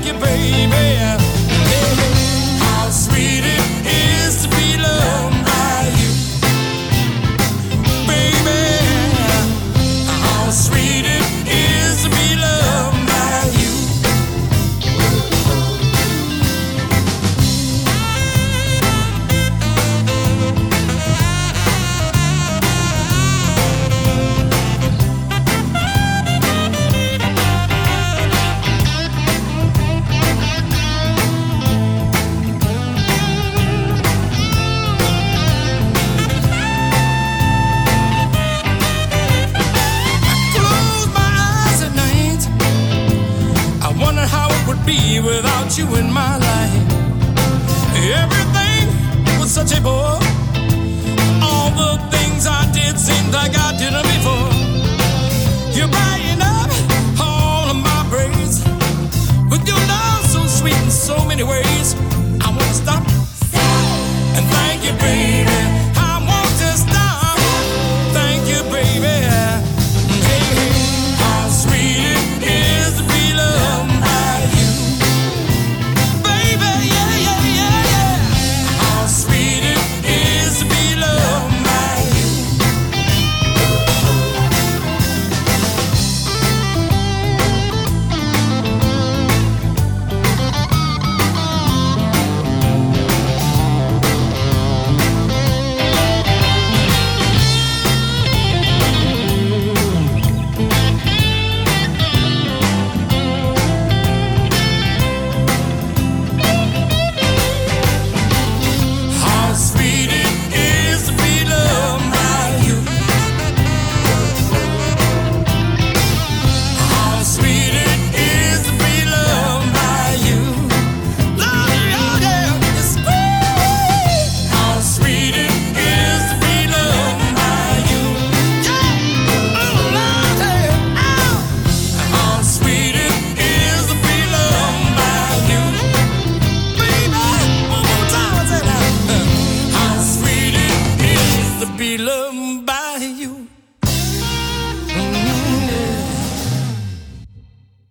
thank you, baby. Yeah. How sweet it is to be loved by you, baby. How sweet it is to be loved by you. Be without you in my life. Everything was such a bore. All the things I did seemed like I did them before. You're buying up all of my praise with your love so sweet in so many ways. I want to stop and thank you, baby. I want to stop. Thank you, baby. Hey, how sweet it is to be loved. Love